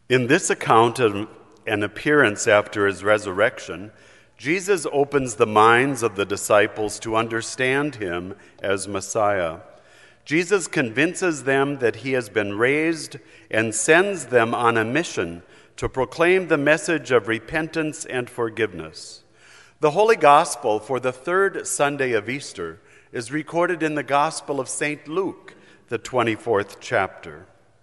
In this account of an appearance after his resurrection, Jesus opens the minds of the disciples to understand him as Messiah. Jesus convinces them that he has been raised and sends them on a mission to proclaim the message of repentance and forgiveness. The Holy Gospel for the third Sunday of Easter is recorded in the Gospel of St. Luke, the 24th chapter.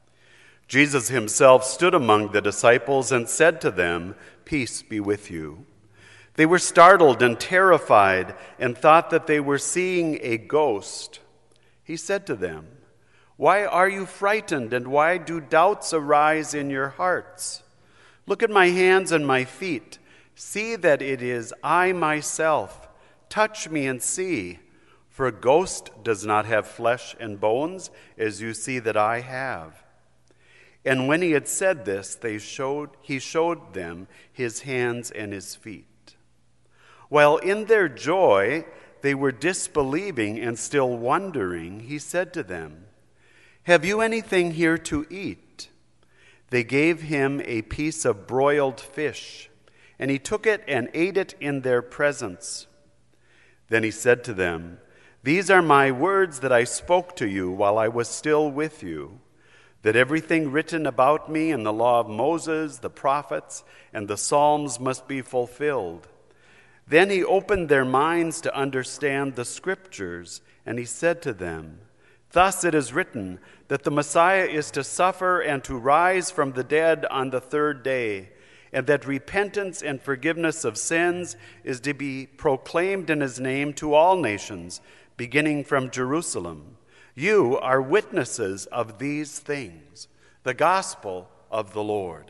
Jesus himself stood among the disciples and said to them, "Peace be with you." They were startled and terrified and thought that they were seeing a ghost. He said to them, "Why are you frightened, and why do doubts arise in your hearts? Look at my hands and my feet. See that it is I myself. Touch me and see. For a ghost does not have flesh and bones, as you see that I have." And when he had said this, he showed them his hands and his feet. While in their joy they were disbelieving and still wondering, he said to them, "Have you anything here to eat?" They gave him a piece of broiled fish, and he took it and ate it in their presence. Then he said to them, "These are my words that I spoke to you while I was still with you, that everything written about me in the law of Moses, the prophets, and the Psalms must be fulfilled." Then he opened their minds to understand the Scriptures, and he said to them, "Thus it is written that the Messiah is to suffer and to rise from the dead on the third day, and that repentance and forgiveness of sins is to be proclaimed in his name to all nations, beginning from Jerusalem. You are witnesses of these things." The Gospel of the Lord.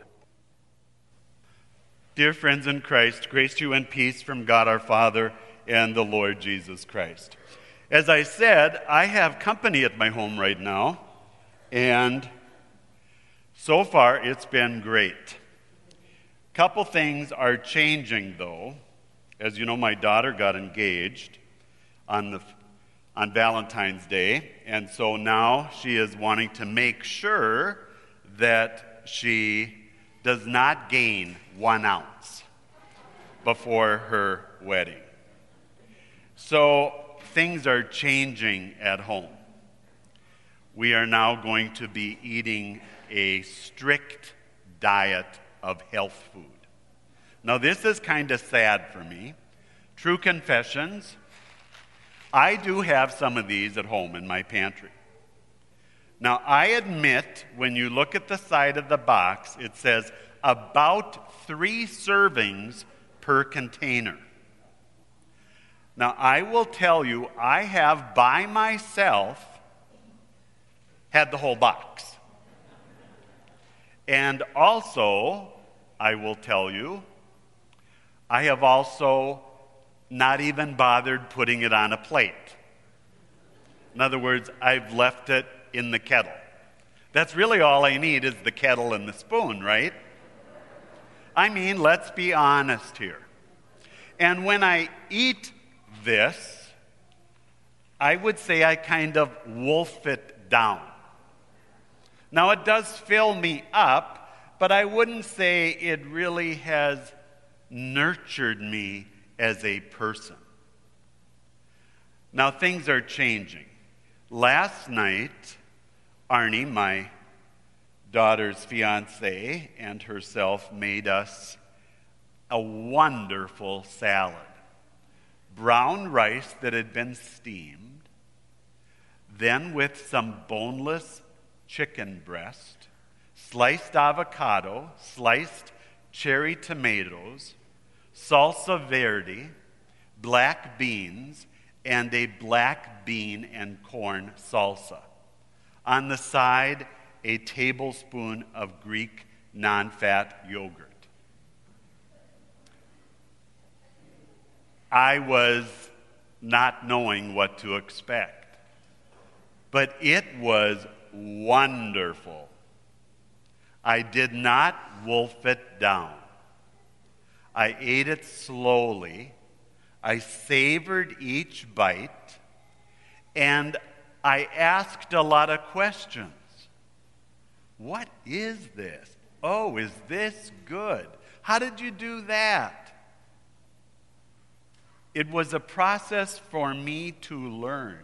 Dear friends in Christ, grace to you and peace from God our Father and the Lord Jesus Christ. As I said, I have company at my home right now, and so far it's been great. Couple things are changing, though. As you know, my daughter got engaged on Valentine's Day, and so now she is wanting to make sure that she does not gain 1 ounce before her wedding. So things are changing at home. We are now going to be eating a strict diet of health food. Now this is kind of sad for me. True confessions, I do have some of these at home in my pantry. Now, I admit, when you look at the side of the box, it says about 3 servings per container. Now, I will tell you, I have by myself had the whole box. And also, I will tell you, I have also not even bothered putting it on a plate. In other words, I've left it in the kettle. That's really all I need is the kettle and the spoon, right? I mean, let's be honest here. And when I eat this, I would say I kind of wolf it down. Now, it does fill me up, but I wouldn't say it really has nurtured me as a person. Now, things are changing. Last night, Arnie, my daughter's fiance, and herself made us a wonderful salad. Brown rice that had been steamed, then with some boneless chicken breast, sliced avocado, sliced cherry tomatoes, salsa verde, black beans, and a black bean and corn salsa. On the side, a tablespoon of Greek non-fat yogurt. I was not knowing what to expect, but it was wonderful. I did not wolf it down. I ate it slowly. I savored each bite, and I asked a lot of questions. What is this? Oh, is this good? How did you do that? It was a process for me to learn.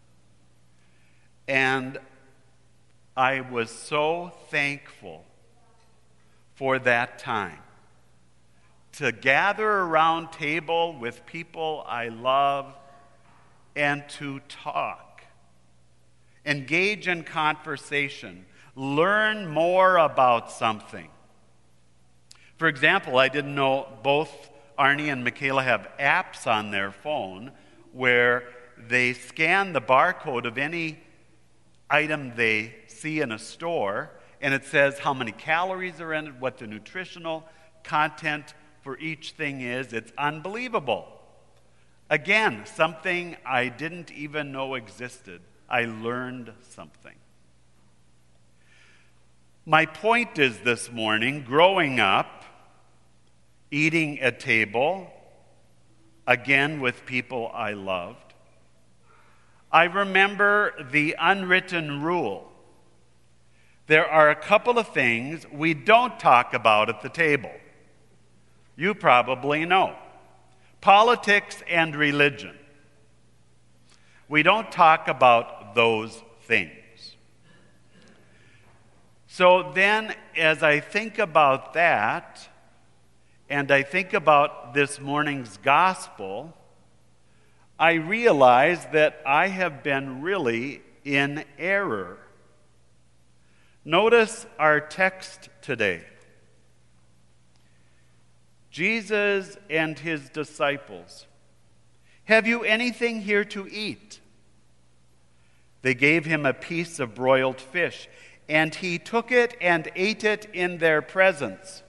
And I was so thankful for that time to gather around table with people I love and to talk, engage in conversation, learn more about something. For example, I didn't know both Arnie and Michaela have apps on their phone where they scan the barcode of any item they see in a store, and it says how many calories are in it, what the nutritional content for each thing is. It's unbelievable. Again, something I didn't even know existed. I learned something. My point is this morning, growing up, eating at table, again with people I loved, I remember the unwritten rule. There are a couple of things we don't talk about at the table. You probably know. Politics and religion. We don't talk about those things. So then, as I think about that, and I think about this morning's gospel, I realize that I have been really in error. Notice our text today. Jesus and his disciples, "Have you anything here to eat?" They gave him a piece of broiled fish, and he took it and ate it in their presence.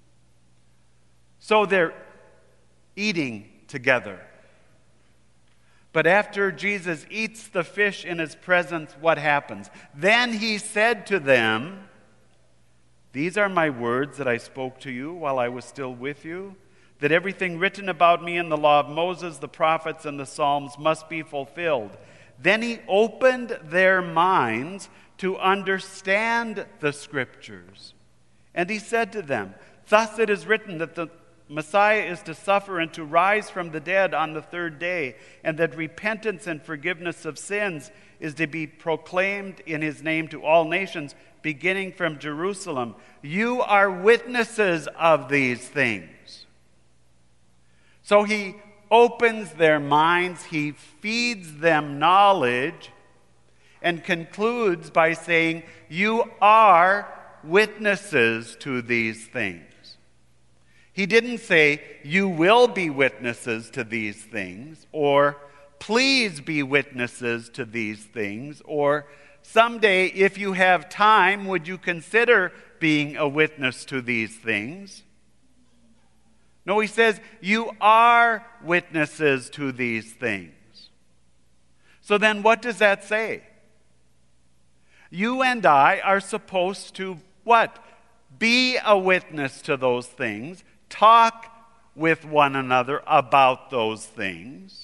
So they're eating together. But after Jesus eats the fish in his presence, what happens? Then he said to them, "These are my words that I spoke to you while I was still with you, that everything written about me in the law of Moses, the prophets, and the Psalms must be fulfilled." Then he opened their minds to understand the Scriptures. And he said to them, "Thus it is written that the Messiah is to suffer and to rise from the dead on the third day, and that repentance and forgiveness of sins is to be proclaimed in his name to all nations, beginning from Jerusalem. You are witnesses of these things." So he opens their minds, he feeds them knowledge, and concludes by saying, "You are witnesses to these things." He didn't say, "You will be witnesses to these things," or "Please be witnesses to these things," or "Someday, if you have time, would you consider being a witness to these things?" No, he says, "You are witnesses to these things." So then what does that say? You and I are supposed to what? Be a witness to those things. Talk with one another about those things.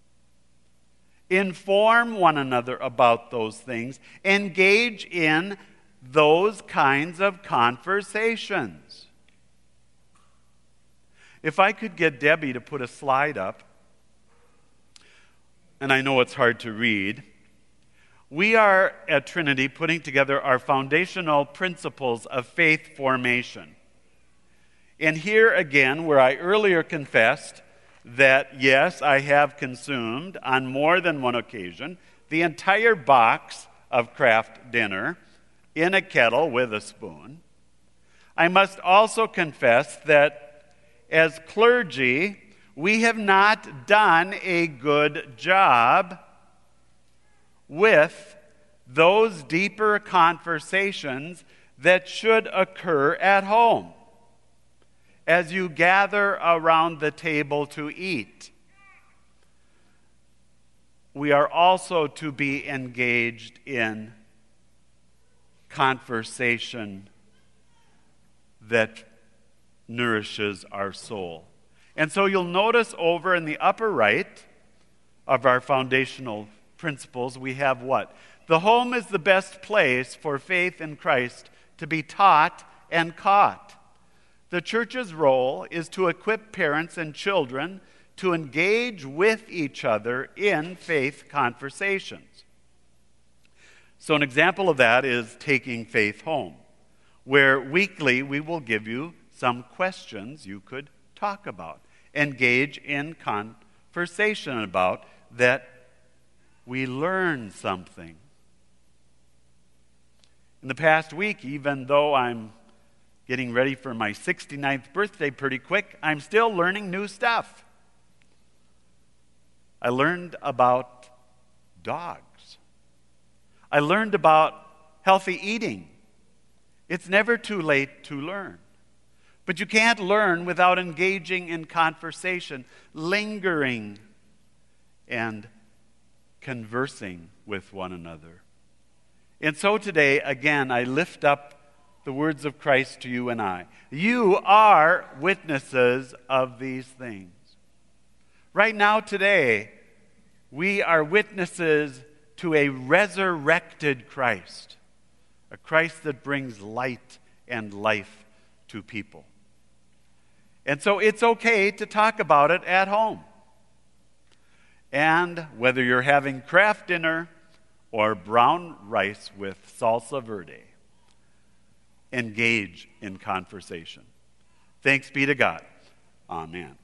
Inform one another about those things. Engage in those kinds of conversations. If I could get Debbie to put a slide up, and I know it's hard to read, we are at Trinity putting together our foundational principles of faith formation. And here again, where I earlier confessed that, yes, I have consumed on more than one occasion the entire box of Kraft Dinner in a kettle with a spoon, I must also confess that as clergy, we have not done a good job with those deeper conversations that should occur at home as you gather around the table to eat. We are also to be engaged in conversation that nourishes our soul. And so you'll notice over in the upper right of our foundational principles, we have what? The home is the best place for faith in Christ to be taught and caught. The church's role is to equip parents and children to engage with each other in faith conversations. So an example of that is Taking Faith Home, where weekly we will give you some questions you could talk about, engage in conversation about, that we learn something. In the past week, even though I'm getting ready for my 69th birthday pretty quick, I'm still learning new stuff. I learned about dogs. I learned about healthy eating. It's never too late to learn. But you can't learn without engaging in conversation, lingering, and conversing with one another. And so today, again, I lift up the words of Christ to you and I. You are witnesses of these things. Right now, today, we are witnesses to a resurrected Christ, a Christ that brings light and life to people. And so it's okay to talk about it at home. And whether you're having Kraft dinner or brown rice with salsa verde, engage in conversation. Thanks be to God. Amen.